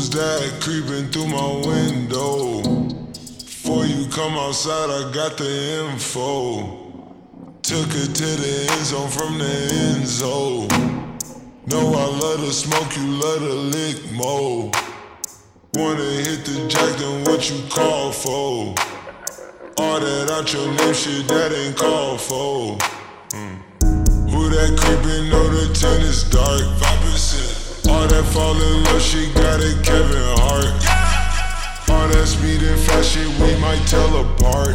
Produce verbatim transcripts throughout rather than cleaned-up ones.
Who's that creeping through my window? Before you come outside, I got the info. Took her to the end zone from the end zone. Know I love to smoke, you love to lick more. Wanna hit the jack, then what you call for? All that out your name shit, that ain't called for. mm. Who that creepin', know the tent is dark, five percent. All that fall in love shit, got it Kevin Hart. All that speed and fast shit, we might tell apart.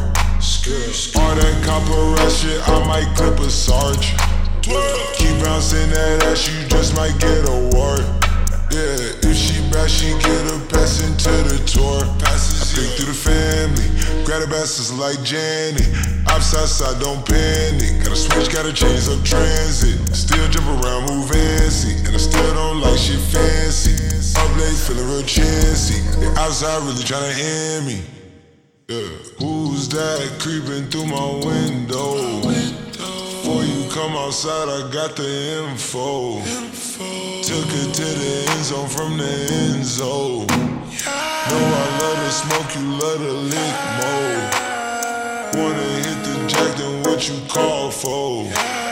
All that copper ass shit, I might clip a Sarge. Keep bouncing that ass, you just might get a wart. Yeah, if she bad, she get a pass into the tour. I pick through the family, grab the bastards like Janet. Outside side, don't panic. Gotta switch, gotta change up transit. Still jump around, move fancy, and I still don't like shit fancy. Up late, feeling real chancy. They outside really tryna end me. Yeah. Who's that creeping through my window? Before you come outside, I got the info. Took her to the end zone from the end zone. Know I love to smoke, you love to lick more. Wanna hit the jack, then what you call for?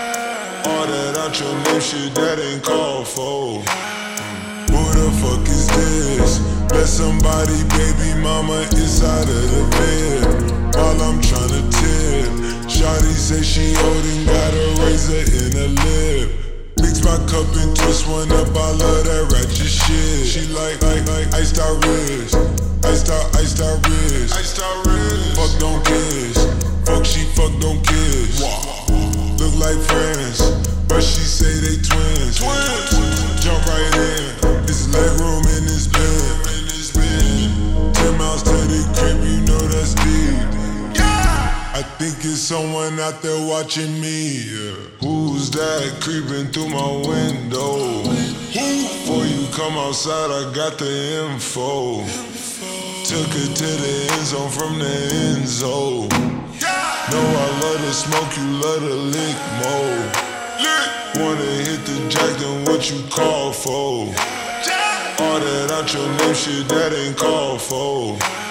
All that out your name shit, that ain't called for. Who the fuck is this? Let somebody, baby mama, inside of the bed. While I'm tryna tip, shawty say she old and got a razor in her lip. Mix my cup and twist one up, I love that ratchet shit. She like, like, like, iced out wrist. Iced out, iced out wrist. Iced out wrist. Fuck don't kiss. Fuck she fuck don't kiss. Look like friends, but she say they twins. Twins. Jump right in. It's leg room in this bed. Ten miles to the crib, you know that's deep. I think it's someone out there watching me. Yeah. Who's that creeping through my window? Before you come outside, I got the info. Took her to the end zone from the end zone. Know I love to smoke, you love to lick more. Wanna hit the jack, then what you call for? All that out your name shit, that ain't called for.